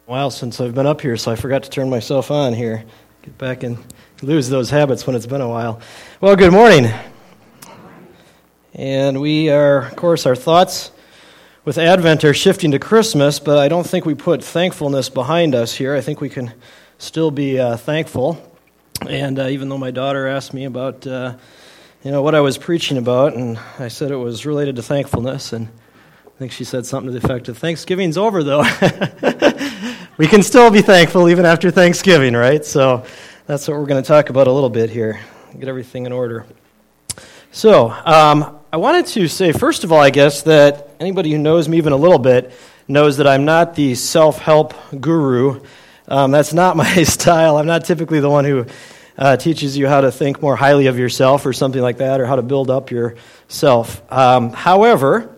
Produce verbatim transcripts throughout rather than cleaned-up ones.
A while since I've been up here, so I forgot to turn myself on here. Get back and lose those habits when it's been a while. Well, good morning. And we are, of course, our thoughts with Advent are shifting to Christmas, but I don't think we put thankfulness behind us here. I think we can still be uh, thankful. And uh, even though my daughter asked me about, uh, you know, what I was preaching about, and I said it was related to thankfulness, and I think she said something to the effect of, Thanksgiving's over, though. We can still be thankful even after Thanksgiving, right? So that's what we're going to talk about a little bit here, get everything in order. So um, I wanted to say, first of all, I guess, that anybody who knows me even a little bit knows that I'm not the self-help guru. Um, that's not my style. I'm not typically the one who uh, teaches you how to think more highly of yourself or something like that, or how to build up yourself. Um, however,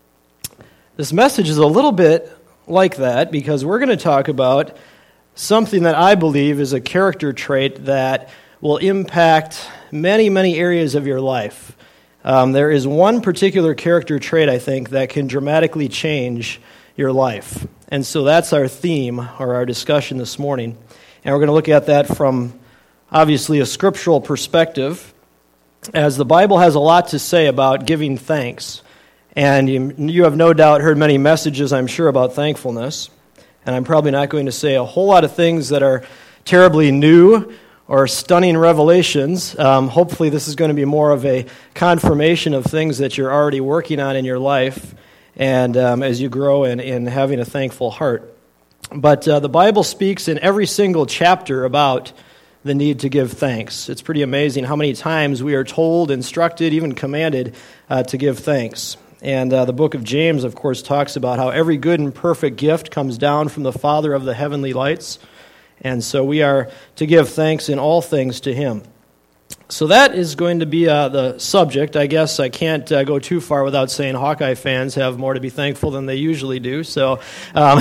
this message is a little bit like that, because we're going to talk about something that I believe is a character trait that will impact many, many areas of your life. Um, there is one particular character trait, I think, that can dramatically change your life. And so that's our theme, or our discussion this morning. And we're going to look at that from, obviously, a scriptural perspective, as the Bible has a lot to say about giving thanks. And you, you have no doubt heard many messages, I'm sure, about thankfulness. And I'm probably not going to say a whole lot of things that are terribly new or stunning revelations. Um, hopefully this is going to be more of a confirmation of things that you're already working on in your life, and um, as you grow in, in having a thankful heart. But uh, the Bible speaks in every single chapter about the need to give thanks. It's pretty amazing how many times we are told, instructed, even commanded uh, to give thanks. And uh, the book of James, of course, talks about how every good and perfect gift comes down from the Father of the heavenly lights. And so we are to give thanks in all things to Him. So that is going to be uh, the subject. I guess I can't uh, go too far without saying Hawkeye fans have more to be thankful than they usually do. So um,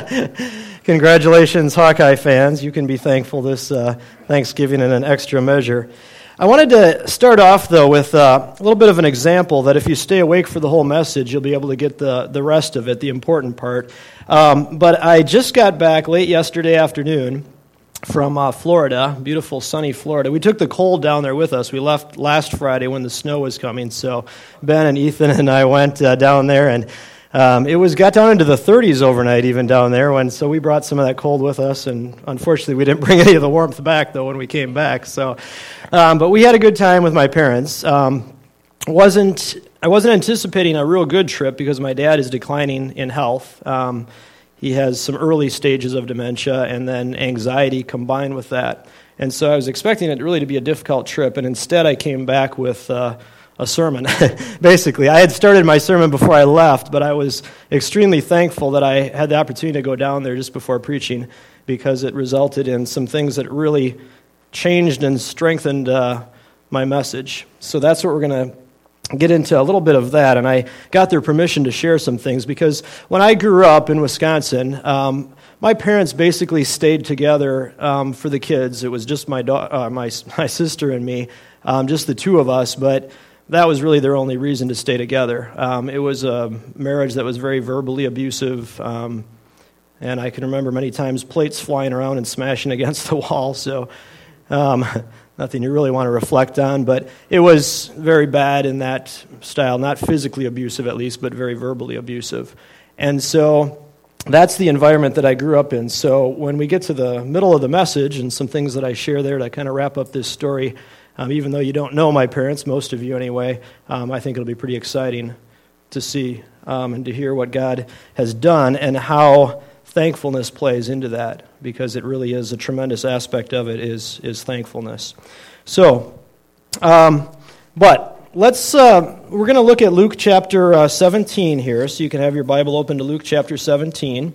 congratulations, Hawkeye fans. You can be thankful this uh, Thanksgiving in an extra measure. I wanted to start off, though, with uh, a little bit of an example that if you stay awake for the whole message, you'll be able to get the, the rest of it, the important part. Um, but I just got back late yesterday afternoon from uh, Florida, beautiful sunny Florida. We took the cold down there with us. We left last Friday when the snow was coming, so Ben and Ethan and I went uh, down there, and um, it was got down into the thirties overnight even down there, when so we brought some of that cold with us, and unfortunately we didn't bring any of the warmth back, though, when we came back. So, um, but we had a good time with my parents. Um, wasn't I wasn't anticipating a real good trip because my dad is declining in health. Um, He has some early stages of dementia and then anxiety combined with that. And so I was expecting it really to be a difficult trip, and instead I came back with uh, a sermon. Basically, I had started my sermon before I left, but I was extremely thankful that I had the opportunity to go down there just before preaching, because it resulted in some things that really changed and strengthened uh, my message. So that's what we're going to get into a little bit of that, and I got their permission to share some things, because when I grew up in Wisconsin, um, my parents basically stayed together um, for the kids. It was just my da- uh, my my sister and me, um, just the two of us, but that was really their only reason to stay together. Um, it was a marriage that was very verbally abusive, um, and I can remember many times plates flying around and smashing against the wall, so Um, nothing you really want to reflect on, but it was very bad in that style, not physically abusive at least, but very verbally abusive. And so that's the environment that I grew up in. So when we get to the middle of the message and some things that I share there to kind of wrap up this story, um, even though you don't know my parents, most of you anyway, um, I think it'll be pretty exciting to see um, and to hear what God has done and how thankfulness plays into that, because it really is a tremendous aspect of it is is thankfulness. So, um, but let's uh, we're going to look at Luke chapter uh, seventeen here, so you can have your Bible open to Luke chapter seventeen.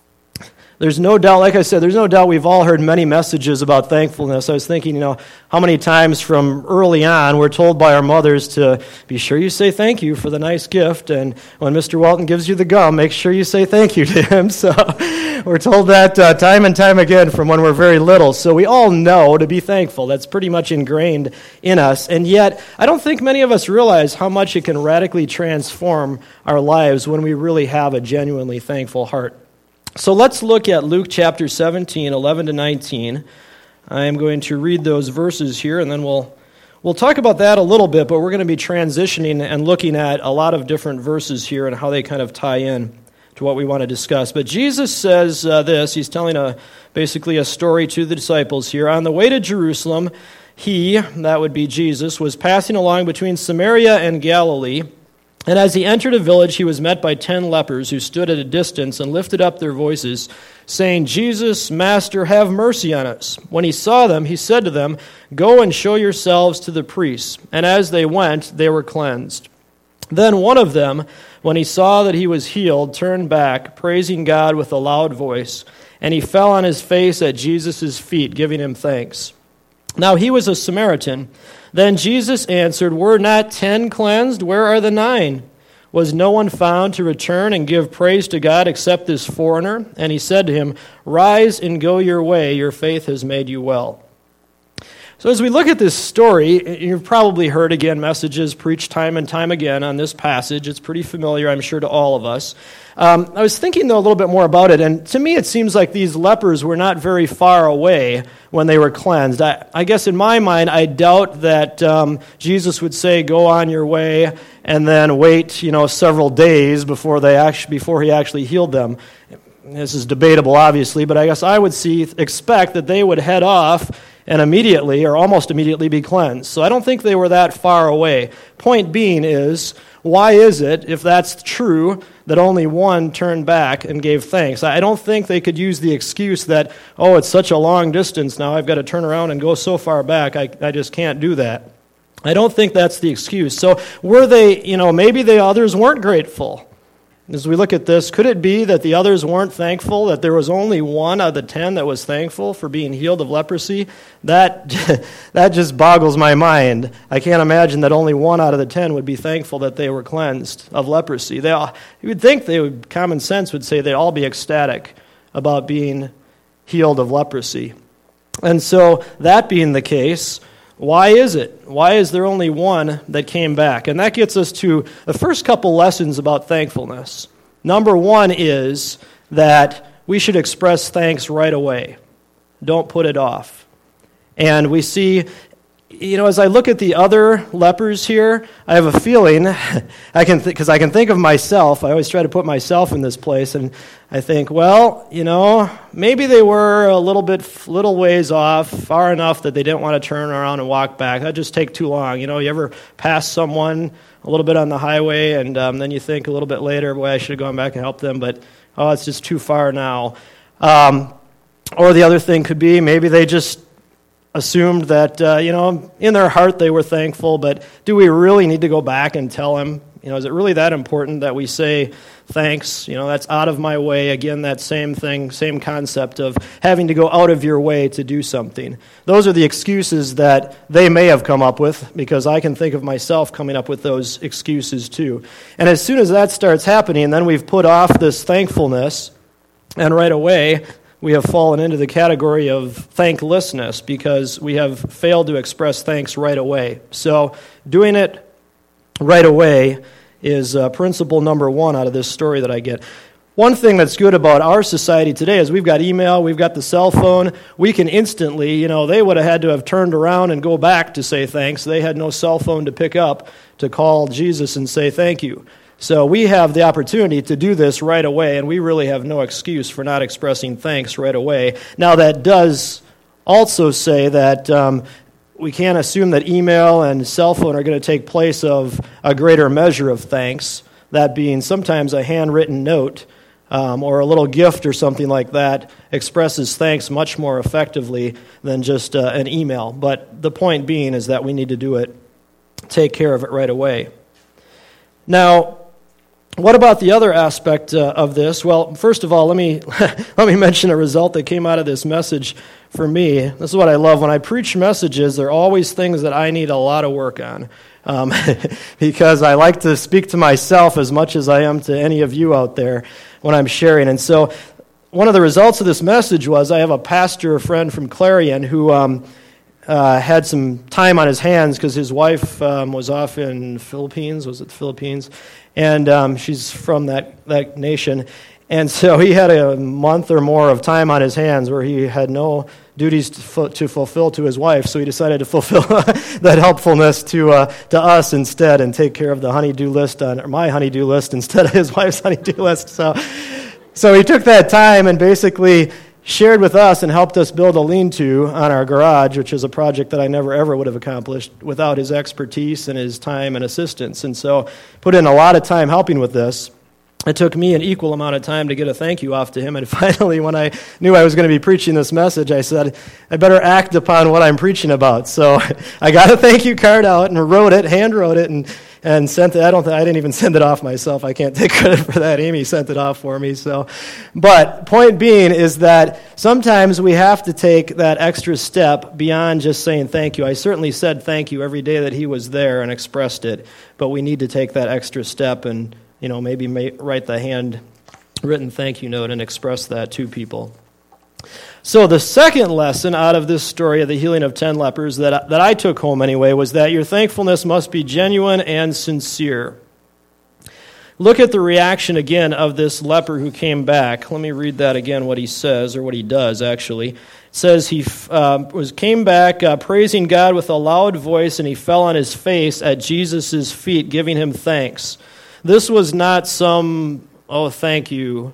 There's no doubt, like I said, there's no doubt we've all heard many messages about thankfulness. I was thinking, you know, how many times from early on we're told by our mothers to be sure you say thank you for the nice gift, and when Mister Walton gives you the gum, make sure you say thank you to him. So we're told that uh, time and time again from when we're very little. So we all know to be thankful. That's pretty much ingrained in us. And yet, I don't think many of us realize how much it can radically transform our lives when we really have a genuinely thankful heart. So let's look at Luke chapter seventeen, eleven to nineteen. I am going to read those verses here, and then we'll we'll talk about that a little bit, but we're going to be transitioning and looking at a lot of different verses here and how they kind of tie in to what we want to discuss. But Jesus says uh, this, he's telling a basically a story to the disciples here. On the way to Jerusalem, he, that would be Jesus, was passing along between Samaria and Galilee. And as he entered a village, he was met by ten lepers who stood at a distance and lifted up their voices, saying, Jesus, Master, have mercy on us. When he saw them, he said to them, Go and show yourselves to the priests. And as they went, they were cleansed. Then one of them, when he saw that he was healed, turned back, praising God with a loud voice. And he fell on his face at Jesus' feet, giving him thanks. Now he was a Samaritan. Then Jesus answered, Were not ten cleansed? Where are the nine? Was no one found to return and give praise to God except this foreigner? And he said to him, Rise and go your way, your faith has made you well. So as we look at this story, you've probably heard, again, messages preached time and time again on this passage. It's pretty familiar, I'm sure, to all of us. Um, I was thinking, though, a little bit more about it, and to me it seems like these lepers were not very far away when they were cleansed. I, I guess in my mind, I doubt that um, Jesus would say, go on your way, and then wait, you know, several days before they actually, before he actually healed them. This is debatable, obviously, but I guess I would see expect that they would head off and immediately, or almost immediately, be cleansed. So I don't think they were that far away. Point being is, why is it, if that's true, that only one turned back and gave thanks? I don't think they could use the excuse that, oh, it's such a long distance now, I've got to turn around and go so far back, I, I just can't do that. I don't think that's the excuse. So were they, you know, maybe the others weren't grateful. As we look at this, could it be that the others weren't thankful, that there was only one out of the ten that was thankful for being healed of leprosy? That that just boggles my mind. I can't imagine that only one out of the ten would be thankful that they were cleansed of leprosy. They all, you would think they would, common sense would say they'd all be ecstatic about being healed of leprosy. And so, that being the case, why is it? Why is there only one that came back? And that gets us to the first couple lessons about thankfulness. Number one is that we should express thanks right away. Don't put it off. And we see, you know, as I look at the other lepers here, I have a feeling, I can because th- I can think of myself. I always try to put myself in this place, and I think, well, you know, maybe they were a little bit, little ways off, far enough that they didn't want to turn around and walk back. That'd just take too long. You know, you ever pass someone a little bit on the highway, and um, then you think a little bit later, boy, I should have gone back and helped them, but oh, it's just too far now. Um, or the other thing could be maybe they just assumed that, uh, you know, in their heart they were thankful, but do we really need to go back and tell him? You know, is it really that important that we say thanks? You know, that's out of my way. Again, that same thing, same concept of having to go out of your way to do something. Those are the excuses that they may have come up with, because I can think of myself coming up with those excuses too. And as soon as that starts happening, then we've put off this thankfulness, and right away we have fallen into the category of thanklessness because we have failed to express thanks right away. So doing it right away is uh, principle number one out of this story that I get. One thing that's good about our society today is we've got email, we've got the cell phone. We can instantly, you know, they would have had to have turned around and go back to say thanks. They had no cell phone to pick up to call Jesus and say thank you. So we have the opportunity to do this right away, and we really have no excuse for not expressing thanks right away. Now, that does also say that um, we can't assume that email and cell phone are going to take place of a greater measure of thanks, that being sometimes a handwritten note um, or a little gift or something like that expresses thanks much more effectively than just uh, an email. But the point being is that we need to do it, take care of it right away. Now, what about the other aspect uh, of this? Well, first of all, let me let me mention a result that came out of this message for me. This is what I love. When I preach messages, there are always things that I need a lot of work on um, because I like to speak to myself as much as I am to any of you out there when I'm sharing. And so one of the results of this message was I have a pastor friend from Clarion who um, uh, had some time on his hands because his wife um, was off in Philippines. Was it the Philippines? And um, she's from that, that nation. And so he had a month or more of time on his hands where he had no duties to, fu- to fulfill to his wife, so he decided to fulfill that helpfulness to uh, to us instead and take care of the honey-do list on or my honey-do list instead of his wife's honey-do list. So, so he took that time and basically shared with us and helped us build a lean-to on our garage, which is a project that I never ever would have accomplished without his expertise and his time and assistance. And so put in a lot of time helping with this. It took me an equal amount of time to get a thank you off to him, and finally, when I knew I was going to be preaching this message, I said, I better act upon what I'm preaching about. So I got a thank you card out and wrote it, hand wrote it, and and sent it. I don't. Th- I didn't even send it off myself. I can't take credit for that. Amy sent it off for me. So, but point being is that sometimes we have to take that extra step beyond just saying thank you. I certainly said thank you every day that he was there and expressed it, but we need to take that extra step and, you know, maybe write the handwritten thank you note and express that to people. So the second lesson out of this story of the healing of ten lepers that, that I took home anyway was that your thankfulness must be genuine and sincere. Look at the reaction again of this leper who came back. Let me read that again, what he says, or what he does actually. It says he uh, was came back uh, praising God with a loud voice, and he fell on his face at Jesus' feet, giving him thanks. This was not some, oh, thank you,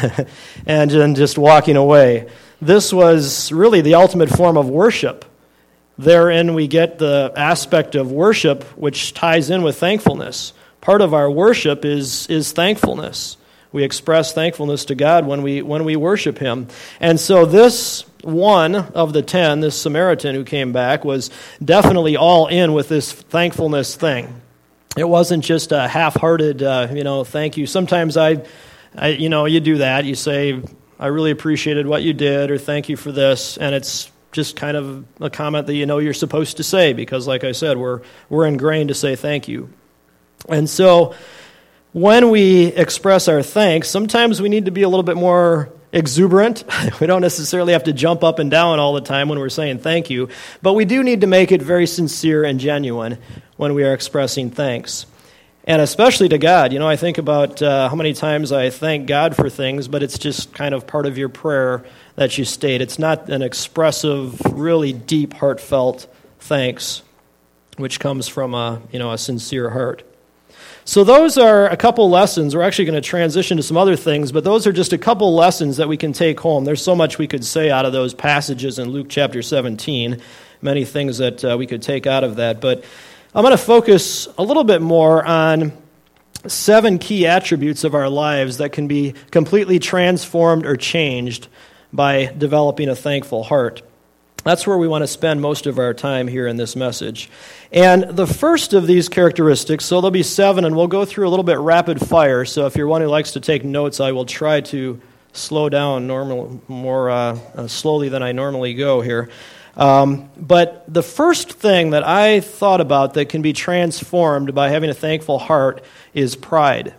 and then just walking away. This was really the ultimate form of worship. Therein we get the aspect of worship which ties in with thankfulness. Part of our worship is, is thankfulness. We express thankfulness to God when we when we worship Him. And so this one of the ten, this Samaritan who came back, was definitely all in with this thankfulness thing. It wasn't just a half-hearted, uh, you know, thank you. Sometimes I, I, you know, you do that. You say, I really appreciated what you did, or thank you for this, and it's just kind of a comment that you know you're supposed to say because, like I said, we're we're ingrained to say thank you. And so when we express our thanks, sometimes we need to be a little bit more exuberant. We don't necessarily have to jump up and down all the time when we're saying thank you, but we do need to make it very sincere and genuine when we are expressing thanks. And especially to God. You know, I think about uh, how many times I thank God for things, but it's just kind of part of your prayer that you state. It's not an expressive, really deep, heartfelt thanks, which comes from a, you know, a sincere heart. So those are a couple lessons. We're actually going to transition to some other things, but those are just a couple lessons that we can take home. There's so much we could say out of those passages in Luke chapter seventeen, many things that uh, we could take out of that. But I'm going to focus a little bit more on seven key attributes of our lives that can be completely transformed or changed by developing a thankful heart. That's where we want to spend most of our time here in this message. And the first of these characteristics, so there'll be seven, and we'll go through a little bit rapid fire. So if you're one who likes to take notes, I will try to slow down normal, more uh, uh, slowly than I normally go here. Um, but the first thing that I thought about that can be transformed by having a thankful heart is pride.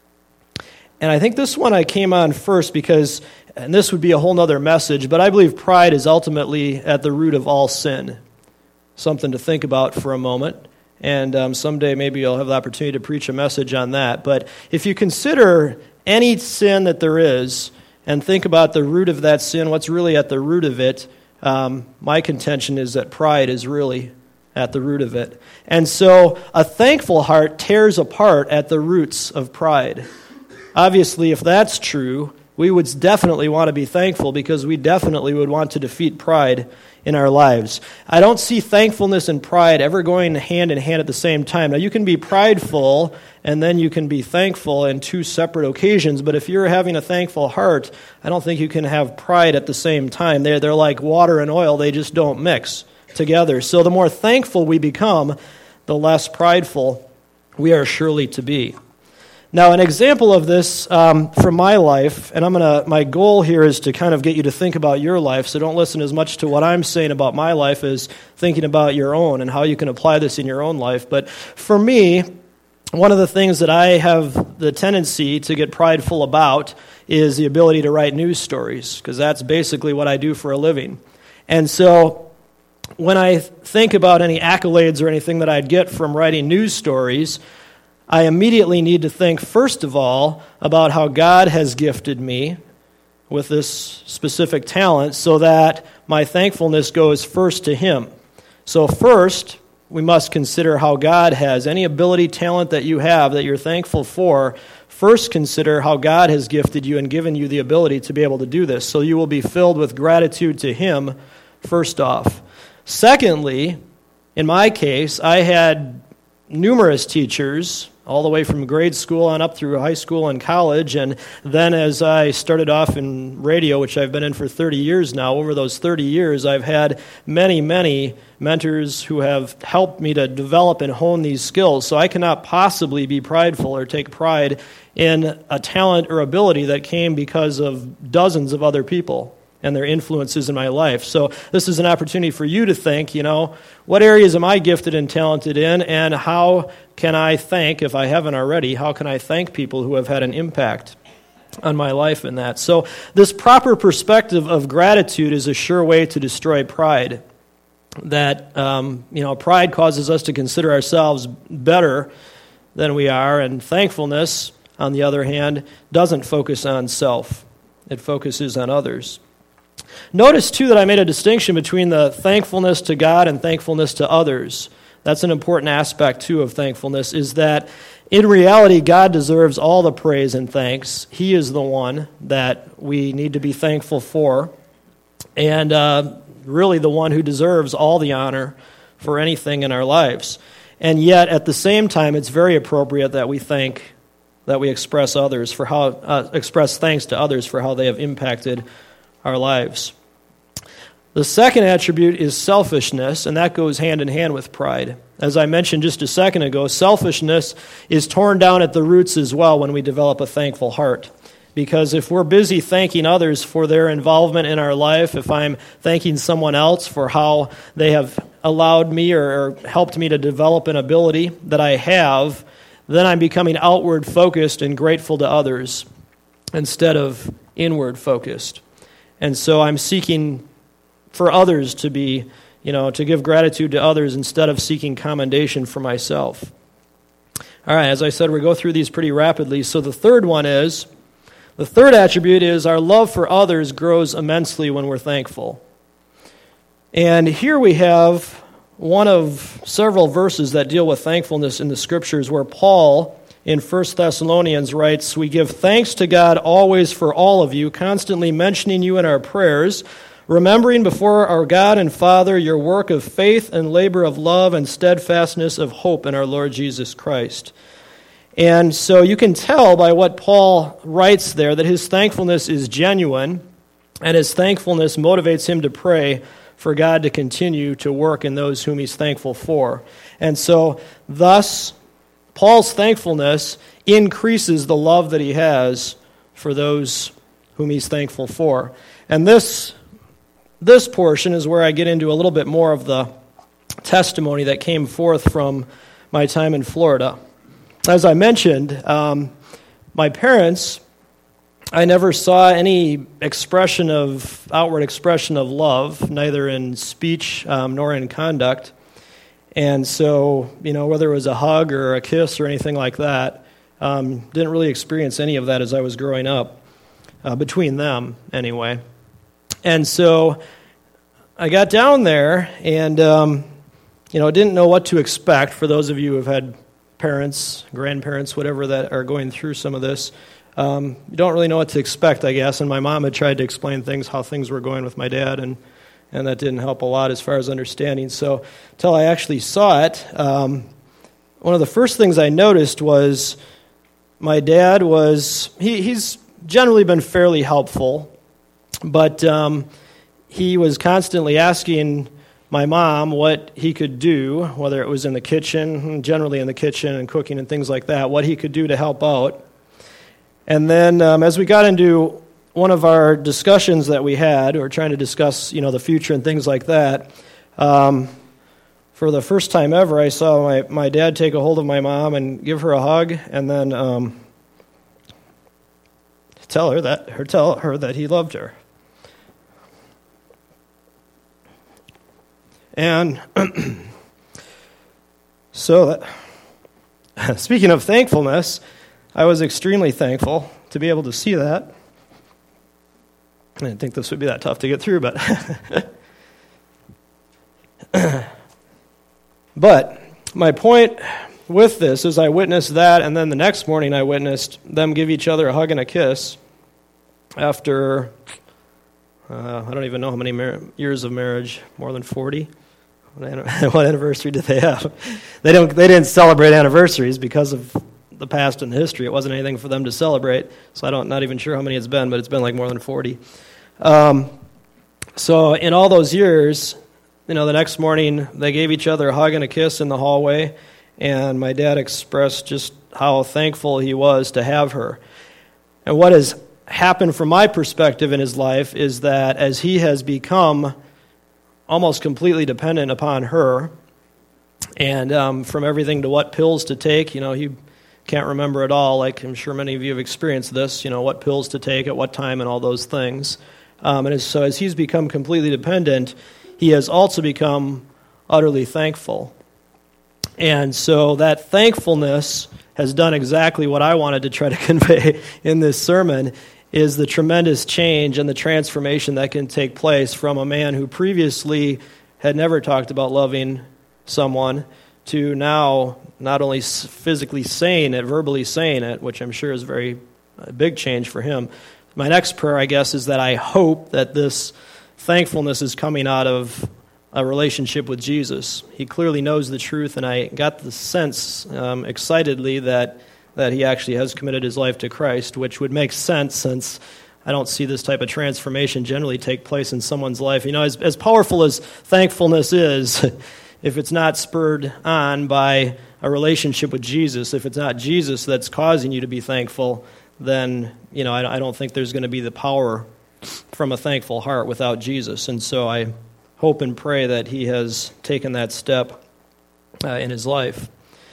And I think this one I came on first because, and this would be a whole other message, but I believe pride is ultimately at the root of all sin. Something to think about for a moment. And um, someday maybe I'll have the opportunity to preach a message on that. But if you consider any sin that there is and think about the root of that sin, what's really at the root of it, Um, my contention is that pride is really at the root of it. And so a thankful heart tears apart at the roots of pride. Obviously, if that's true, we would definitely want to be thankful because we definitely would want to defeat pride in our lives. I don't see thankfulness and pride ever going hand in hand at the same time. Now, you can be prideful and then you can be thankful in two separate occasions, but if you're having a thankful heart, I don't think you can have pride at the same time. They're, they're like water and oil. They just don't mix together. So the more thankful we become, the less prideful we are surely to be. Now, an example of this um, from my life, and I'm gonna. My goal here is to kind of get you to think about your life, so don't listen as much to what I'm saying about my life as thinking about your own and how you can apply this in your own life. But for me, one of the things that I have the tendency to get prideful about is the ability to write news stories, because that's basically what I do for a living. And so when I think about any accolades or anything that I'd get from writing news stories, I immediately need to think, first of all, about how God has gifted me with this specific talent so that my thankfulness goes first to Him. So first, we must consider how God has any ability, talent that you have that you're thankful for. First, consider how God has gifted you and given you the ability to be able to do this. So you will be filled with gratitude to Him, first off. Secondly, in my case, I had numerous teachers, all the way from grade school on up through high school and college, and then as I started off in radio, which I've been in for thirty years now, over those thirty years, I've had many, many mentors who have helped me to develop and hone these skills, so I cannot possibly be prideful or take pride in a talent or ability that came because of dozens of other people and their influences in my life. So this is an opportunity for you to think, you know, what areas am I gifted and talented in, and how can I thank, if I haven't already, how can I thank people who have had an impact on my life in that? So this proper perspective of gratitude is a sure way to destroy pride. That, um, you know, pride causes us to consider ourselves better than we are, and thankfulness, on the other hand, doesn't focus on self. It focuses on others. Notice, too, that I made a distinction between the thankfulness to God and thankfulness to others. That's an important aspect, too, of thankfulness, is that in reality, God deserves all the praise and thanks. He is the one that we need to be thankful for, and uh, really the one who deserves all the honor for anything in our lives. And yet, at the same time, it's very appropriate that we thank, that we express others for how uh, express thanks to others for how they have impacted our lives. The second attribute is selfishness, and that goes hand in hand with pride. As I mentioned just a second ago, selfishness is torn down at the roots as well when we develop a thankful heart. Because if we're busy thanking others for their involvement in our life, if I'm thanking someone else for how they have allowed me or, or helped me to develop an ability that I have, then I'm becoming outward focused and grateful to others instead of inward focused. And so I'm seeking for others to be, you know, to give gratitude to others instead of seeking commendation for myself. All right, as I said, we go through these pretty rapidly. So the third one is, the third attribute is our love for others grows immensely when we're thankful. And here we have one of several verses that deal with thankfulness in the Scriptures where Paul in First Thessalonians writes, "We give thanks to God always for all of you, constantly mentioning you in our prayers, remembering before our God and Father your work of faith and labor of love and steadfastness of hope in our Lord Jesus Christ." And so you can tell by what Paul writes there that his thankfulness is genuine, and his thankfulness motivates him to pray for God to continue to work in those whom he's thankful for. And so thus, Paul's thankfulness increases the love that he has for those whom he's thankful for. And this, this portion is where I get into a little bit more of the testimony that came forth from my time in Florida. As I mentioned, um, my parents, I never saw any expression of, outward expression of love, neither in speech um, nor in conduct. And so, you know, whether it was a hug or a kiss or anything like that, um, didn't really experience any of that as I was growing up, uh, between them anyway. And so I got down there and, um, you know, didn't know what to expect. For those of you who have had parents, grandparents, whatever, that are going through some of this, um, you don't really know what to expect, I guess. And my mom had tried to explain things, how things were going with my dad, and and that didn't help a lot as far as understanding. So until I actually saw it, um, one of the first things I noticed was my dad was, he, he's generally been fairly helpful, but um, he was constantly asking my mom what he could do, whether it was in the kitchen, generally in the kitchen and cooking and things like that, what he could do to help out. And then um, as we got into one of our discussions that we had, or trying to discuss, you know, the future and things like that, um, for the first time ever, I saw my, my dad take a hold of my mom and give her a hug, and then um, tell her that, her tell her that he loved her. And so that, Speaking of thankfulness, I was extremely thankful to be able to see that. I didn't think this would be that tough to get through, but... But my point with this is I witnessed that, and then the next morning I witnessed them give each other a hug and a kiss after, uh, I don't even know how many mar- years of marriage, more than forty? What anniversary did they have? They don't. They didn't celebrate anniversaries because of the past and the history. It wasn't anything for them to celebrate, so I don't. Not even sure how many it's been, but it's been like more than forty. Um, so in all those years, you know, the next morning they gave each other a hug and a kiss in the hallway, and my dad expressed just how thankful he was to have her. And what has happened from my perspective in his life is that as he has become almost completely dependent upon her, and um, from everything to what pills to take, you know, he can't remember it all, like I'm sure many of you have experienced this, you know, what pills to take at what time and all those things. Um, and as, so as he's become completely dependent, he has also become utterly thankful. And so that thankfulness has done exactly what I wanted to try to convey in this sermon, is the tremendous change and the transformation that can take place from a man who previously had never talked about loving someone to now not only physically saying it, verbally saying it, which I'm sure is very a big change for him. My next prayer, I guess, is that I hope that this thankfulness is coming out of a relationship with Jesus. He clearly knows the truth, and I got the sense um, excitedly that that he actually has committed his life to Christ, which would make sense since I don't see this type of transformation generally take place in someone's life. You know, as, as powerful as thankfulness is, if it's not spurred on by a relationship with Jesus, if it's not Jesus that's causing you to be thankful, then, you know, I, I don't think there's going to be the power from a thankful heart without Jesus. And so I hope and pray that he has taken that step uh, in his life.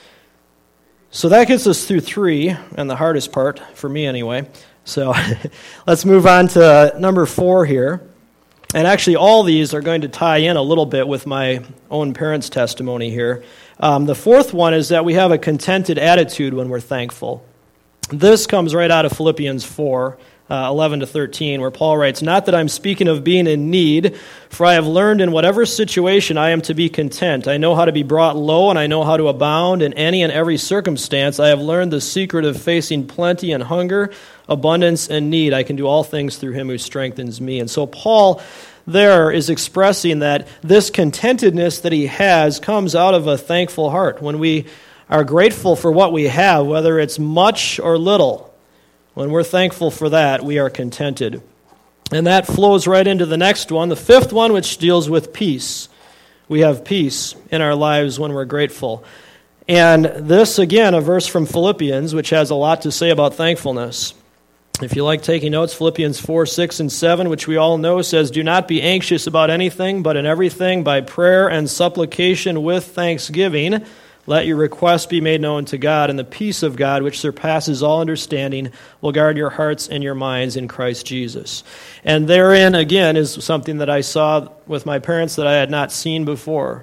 So that gets us through three, and the hardest part, for me anyway. So let's move on to number four here. And actually all these are going to tie in a little bit with my own parents' testimony here. Um, the fourth one is that we have a contented attitude when we're thankful. This comes right out of Philippians four, uh, eleven to thirteen, where Paul writes, "Not that I'm speaking of being in need, for I have learned in whatever situation I am to be content. I know how to be brought low, and I know how to abound in any and every circumstance. I have learned the secret of facing plenty and hunger, abundance and need. I can do all things through him who strengthens me." And so Paul there is expressing that this contentedness that he has comes out of a thankful heart. When we are grateful for what we have, whether it's much or little, when we're thankful for that, we are contented. And that flows right into the next one, the fifth one, which deals with peace. We have peace in our lives when we're grateful. And this, again, a verse from Philippians, which has a lot to say about thankfulness. If you like taking notes, Philippians four, six, and seven, which we all know, says, "Do not be anxious about anything, but in everything by prayer and supplication with thanksgiving, let your requests be made known to God, and the peace of God, which surpasses all understanding, will guard your hearts and your minds in Christ Jesus." And therein, again, is something that I saw with my parents that I had not seen before.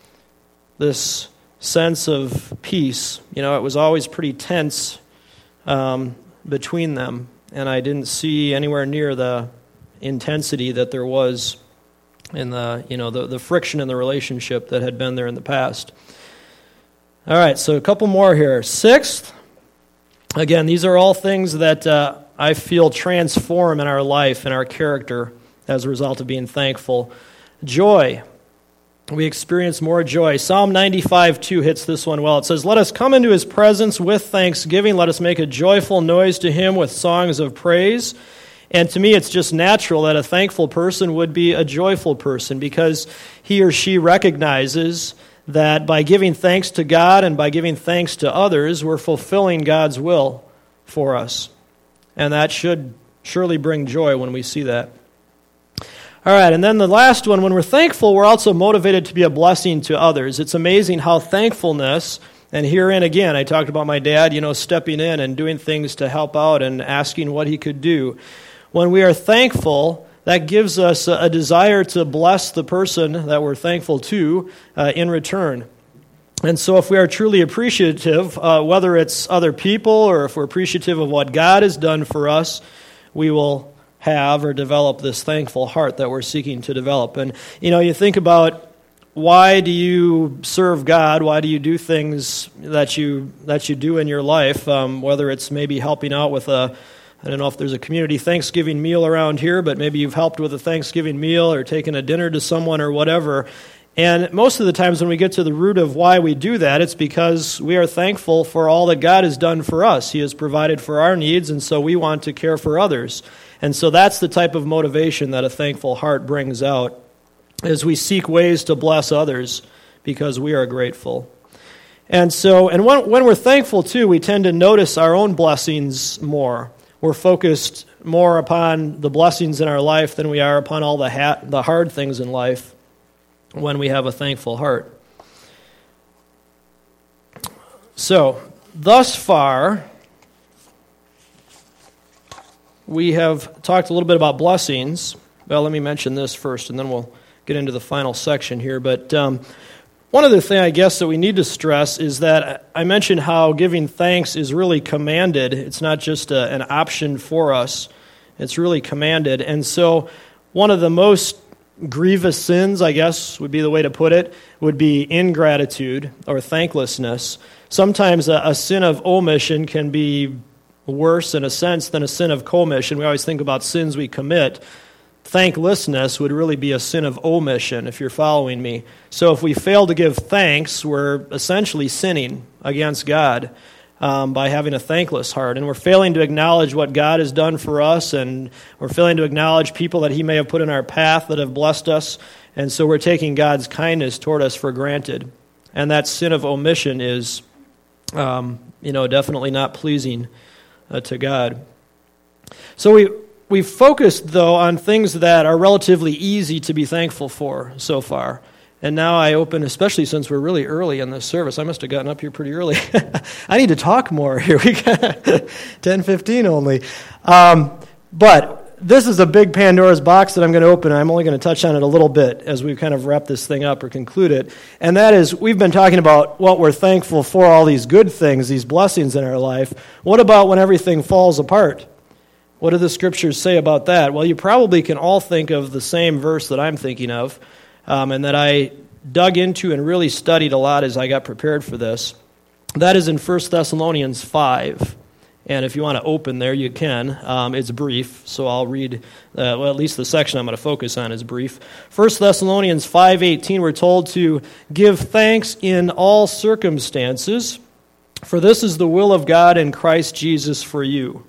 This sense of peace. You know, it was always pretty tense um, between them, and I didn't see anywhere near the intensity that there was in the, you know, the, the friction in the relationship that had been there in the past. All right, so a couple more here. Sixth, again, these are all things that uh, I feel transform in our life and our character as a result of being thankful. Joy. We experience more joy. Psalm ninety-five two hits this one well. It says, "Let us come into his presence with thanksgiving. Let us make a joyful noise to him with songs of praise." And to me, it's just natural that a thankful person would be a joyful person because he or she recognizes that by giving thanks to God and by giving thanks to others, we're fulfilling God's will for us. And that should surely bring joy when we see that. All right, and then the last one, when we're thankful, we're also motivated to be a blessing to others. It's amazing how thankfulness, and herein again, I talked about my dad, you know, stepping in and doing things to help out and asking what he could do. When we are thankful, that gives us a desire to bless the person that we're thankful to uh, in return. And so if we are truly appreciative, uh, whether it's other people or if we're appreciative of what God has done for us, we will have or develop this thankful heart that we're seeking to develop. And, you know, you think about, why do you serve God? Why do you do things that you that you do in your life? Um, whether it's maybe helping out with a, I don't know if there's a community Thanksgiving meal around here, but maybe you've helped with a Thanksgiving meal or taken a dinner to someone or whatever. And most of the times when we get to the root of why we do that, it's because we are thankful for all that God has done for us. He has provided for our needs, and so we want to care for others. And so that's the type of motivation that a thankful heart brings out, as we seek ways to bless others because we are grateful. And so, and when, when we're thankful too, we tend to notice our own blessings more. We're focused more upon the blessings in our life than we are upon all the ha- the hard things in life when we have a thankful heart. So, thus far, we have talked a little bit about blessings. Well, let me mention this first, and then we'll get into the final section here. But um, one other thing I guess that we need to stress is that I mentioned how giving thanks is really commanded. It's not just a, an option for us. It's really commanded. And so one of the most grievous sins, I guess would be the way to put it, would be ingratitude or thanklessness. Sometimes a, a sin of omission can be worse in a sense than a sin of commission. We always think about sins we commit. Thanklessness would really be a sin of omission, if you're following me. So if we fail to give thanks, we're essentially sinning against God um, by having a thankless heart. And we're failing to acknowledge what God has done for us, and we're failing to acknowledge people that He may have put in our path that have blessed us. And so we're taking God's kindness toward us for granted. And that sin of omission is, um, you know, definitely not pleasing uh, to God. So we... We've focused, though, on things that are relatively easy to be thankful for so far. And now I open, especially since we're really early in this service. I must have gotten up here pretty early. I need to talk more here. We got ten fifteen only. Um, but this is a big Pandora's box that I'm going to open. I'm only going to touch on it a little bit as we kind of wrap this thing up or conclude it. And that is, we've been talking about what we're thankful for, all these good things, these blessings in our life. What about when everything falls apart? What do the Scriptures say about that? Well, you probably can all think of the same verse that I'm thinking of, um, and that I dug into and really studied a lot as I got prepared for this. That is in First Thessalonians five. And if you want to open there, you can. Um, it's brief, so I'll read, uh, well, at least the section I'm going to focus on is brief. First Thessalonians five eighteen, we're told to give thanks in all circumstances, for this is the will of God in Christ Jesus for you.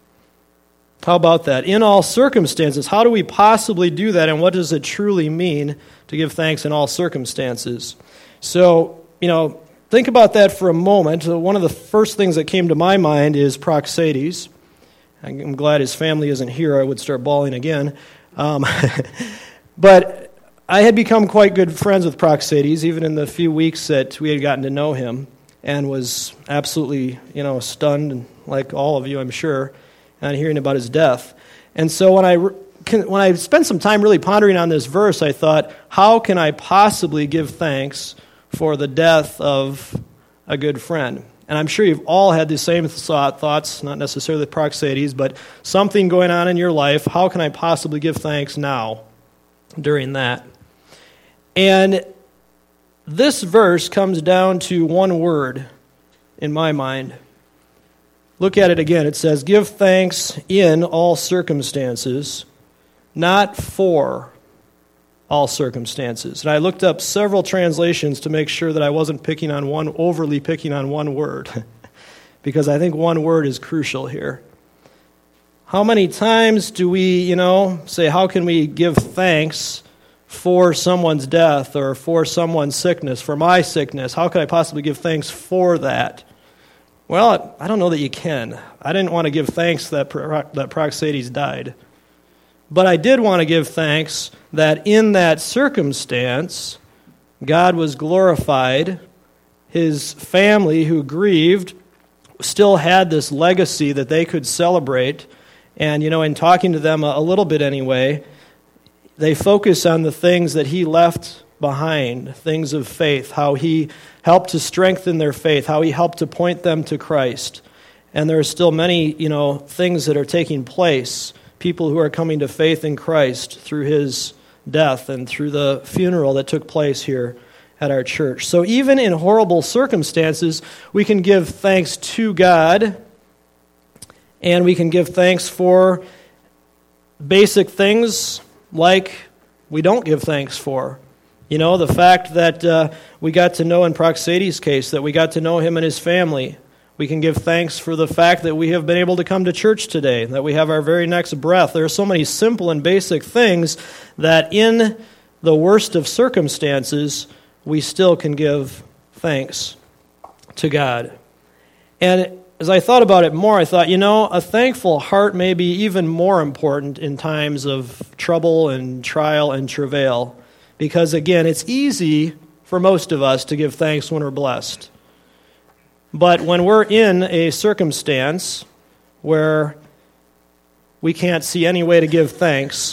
How about that? In all circumstances. How do we possibly do that, and what does it truly mean to give thanks in all circumstances? So, you know, think about that for a moment. One of the first things that came to my mind is Praxedes. I'm glad his family isn't here. I would start bawling again. Um, but I had become quite good friends with Praxedes, even in the few weeks that we had gotten to know him, and was absolutely, you know, stunned, like all of you, I'm sure, on hearing about his death. And so when I when I spent some time really pondering on this verse, I thought, how can I possibly give thanks for the death of a good friend? And I'm sure you've all had the same thought, thoughts, not necessarily Praxedes, but something going on in your life. How can I possibly give thanks now during that? And this verse comes down to one word in my mind. Look at it again. It says, give thanks in all circumstances, not for all circumstances. And I looked up several translations to make sure that I wasn't picking on one, overly picking on one word, because I think one word is crucial here. How many times do we, you know, say, how can we give thanks for someone's death or for someone's sickness, for my sickness? How could I possibly give thanks for that? Well, I don't know that you can. I didn't want to give thanks that that Praxedes died. But I did want to give thanks that in that circumstance, God was glorified. His family who grieved still had this legacy that they could celebrate. And, you know, in talking to them a, a little bit anyway, they focus on the things that he left behind, things of faith, how he helped to strengthen their faith, how he helped to point them to Christ. And there are still many, you know, things that are taking place, people who are coming to faith in Christ through his death and through the funeral that took place here at our church. So even in horrible circumstances, we can give thanks to God, and we can give thanks for basic things like we don't give thanks for. You know, the fact that uh, we got to know in Proxades' case, that we got to know him and his family. We can give thanks for the fact that we have been able to come to church today, that we have our very next breath. There are so many simple and basic things that in the worst of circumstances, we still can give thanks to God. And as I thought about it more, I thought, you know, a thankful heart may be even more important in times of trouble and trial and travail. Because, again, it's easy for most of us to give thanks when we're blessed. But when we're in a circumstance where we can't see any way to give thanks,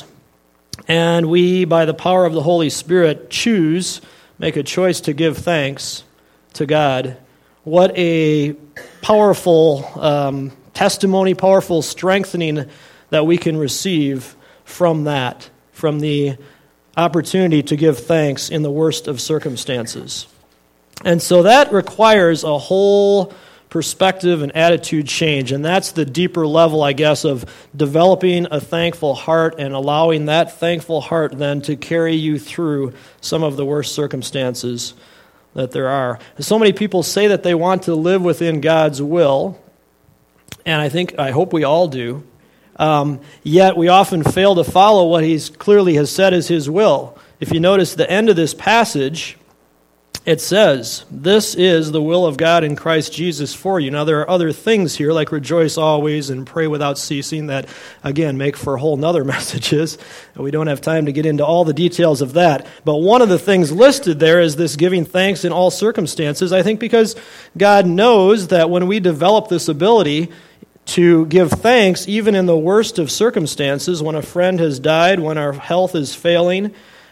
and we, by the power of the Holy Spirit, choose, make a choice to give thanks to God, what a powerful um, testimony, powerful strengthening that we can receive from that, from the opportunity to give thanks in the worst of circumstances. And so that requires a whole perspective and attitude change, and that's the deeper level, I guess, of developing a thankful heart and allowing that thankful heart then to carry you through some of the worst circumstances that there are. So many people say that they want to live within God's will, and I think, I hope we all do. Um, yet we often fail to follow what he clearly has said is his will. If you notice the end of this passage, it says, "This is the will of God in Christ Jesus for you." Now there are other things here, like rejoice always and pray without ceasing, that, again, make for whole nother messages. We don't have time to get into all the details of that. But one of the things listed there is this giving thanks in all circumstances, I think because God knows that when we develop this ability to give thanks even in the worst of circumstances, when a friend has died, when our health is failing.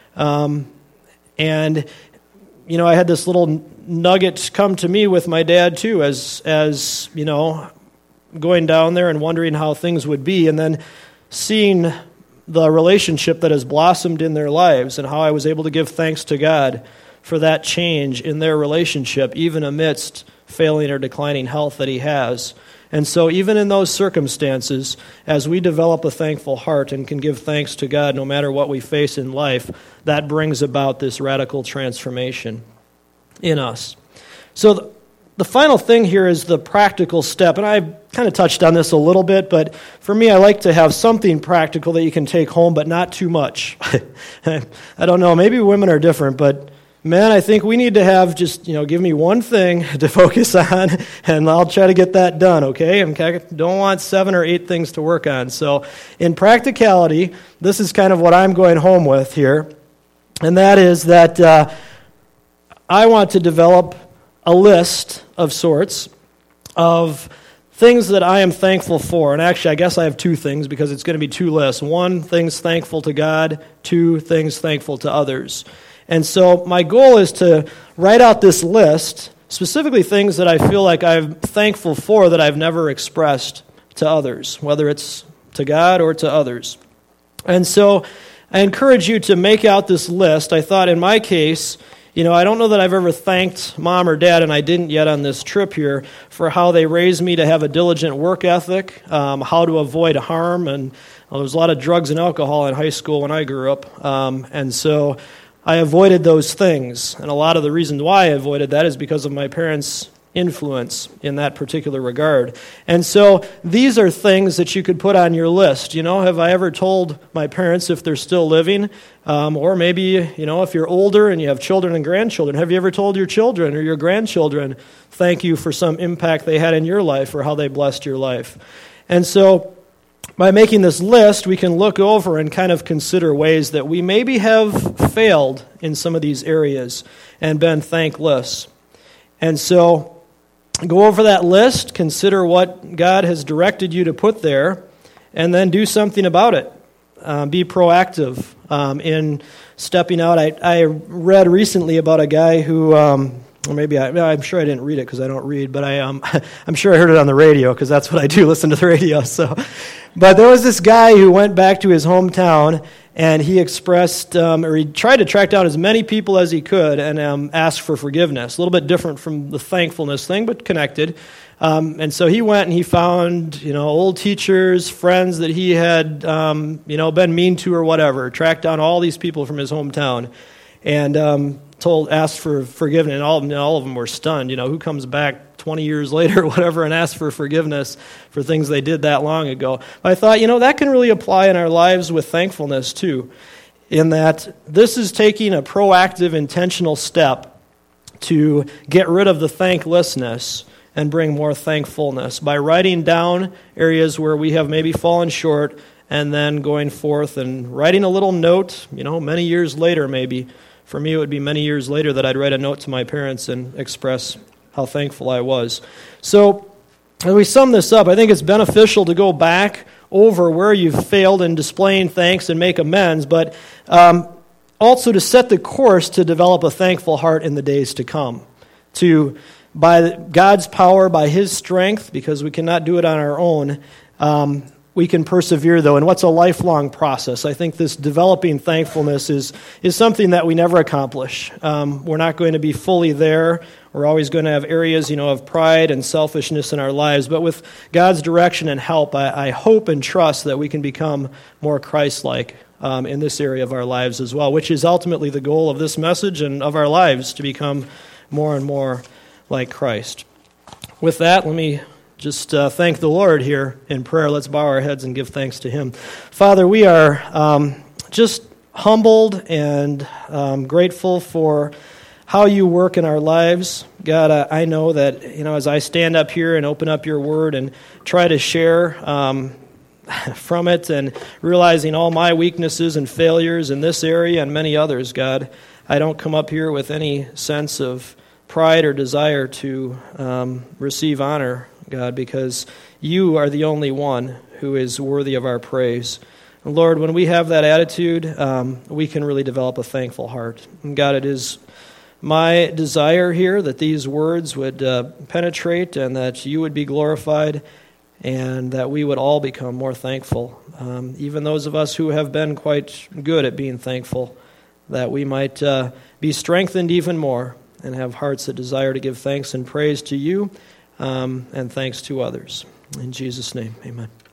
Um, and, you know, I had this little nugget come to me with my dad, too, as, as you know, going down there and wondering how things would be, and then seeing the relationship that has blossomed in their lives and how I was able to give thanks to God for that change in their relationship, even amidst failing or declining health that he has. And so even in those circumstances, as we develop a thankful heart and can give thanks to God no matter what we face in life, that brings about this radical transformation in us. So the, the final thing here is the practical step. And I kind of touched on this a little bit, but for me, I like to have something practical that you can take home, but not too much. I don't know, maybe women are different, but man, I think we need to have just, you know, give me one thing to focus on, and I'll try to get that done, okay? I don't want seven or eight things to work on. So in practicality, this is kind of what I'm going home with here, and that is that uh, I want to develop a list of sorts of things that I am thankful for. And actually, I guess I have two things because it's going to be two lists. One, things thankful to God. Two, things thankful to others. And so my goal is to write out this list, specifically things that I feel like I'm thankful for that I've never expressed to others, whether it's to God or to others. And so I encourage you to make out this list. I thought in my case, you know, I don't know that I've ever thanked Mom or Dad, and I didn't yet on this trip here, for how they raised me to have a diligent work ethic, um, how to avoid harm. And well, there was a lot of drugs and alcohol in high school when I grew up. Um, and so I avoided those things, and a lot of the reason why I avoided that is because of my parents' influence in that particular regard. And so these are things that you could put on your list. You know, have I ever told my parents, if they're still living, um, or maybe, you know, if you're older and you have children and grandchildren, have you ever told your children or your grandchildren, thank you for some impact they had in your life or how they blessed your life? And so by making this list, we can look over and kind of consider ways that we maybe have failed in some of these areas and been thankless. And so go over that list, consider what God has directed you to put there, and then do something about it. um, be proactive um, in stepping out. I, I read recently about a guy who, um, or maybe I, I'm sure I didn't read it because I don't read, but I, um, I'm sure I heard it on the radio because that's what I do, listen to the radio. So, but there was this guy who went back to his hometown, and he expressed, um, or he tried to track down as many people as he could and um, ask for forgiveness. A little bit different from the thankfulness thing, but connected. Um, and so he went and he found, you know, old teachers, friends that he had, um, you know, been mean to or whatever. Tracked down all these people from his hometown, and um, told, asked for forgiveness. And all of them, all of them were stunned. You know, who comes back twenty years later or whatever and asks for forgiveness for things they did that long ago? But I thought, you know, that can really apply in our lives with thankfulness too, in that this is taking a proactive, intentional step to get rid of the thanklessness and bring more thankfulness by writing down areas where we have maybe fallen short, and then going forth and writing a little note, you know, many years later maybe. For me, it would be many years later that I'd write a note to my parents and express how thankful I was. So, as we sum this up, I think it's beneficial to go back over where you've failed in displaying thanks and make amends, but um, also to set the course to develop a thankful heart in the days to come. To By God's power, by His strength, because we cannot do it on our own, um, we can persevere, though, in what's a lifelong process. I think this developing thankfulness is, is something that we never accomplish. Um, we're not going to be fully there. We're always going to have areas, you know, of pride and selfishness in our lives. But with God's direction and help, I, I hope and trust that we can become more Christ-like um, in this area of our lives as well, which is ultimately the goal of this message and of our lives, to become more and more like Christ. With that, let me just uh, thank the Lord here in prayer. Let's bow our heads and give thanks to Him. Father, we are um, just humbled and um, grateful for how You work in our lives. God, I, I know that, you know, as I stand up here and open up Your Word and try to share um, from it, and realizing all my weaknesses and failures in this area and many others, God, I don't come up here with any sense of pride or desire to um, receive honor, God, because You are the only one who is worthy of our praise. And Lord, when we have that attitude, um, we can really develop a thankful heart. And God, it is my desire here that these words would uh, penetrate, and that You would be glorified, and that we would all become more thankful. Um, even those of us who have been quite good at being thankful, that we might uh, be strengthened even more and have hearts that desire to give thanks and praise to You, um, and thanks to others. In Jesus' name, amen.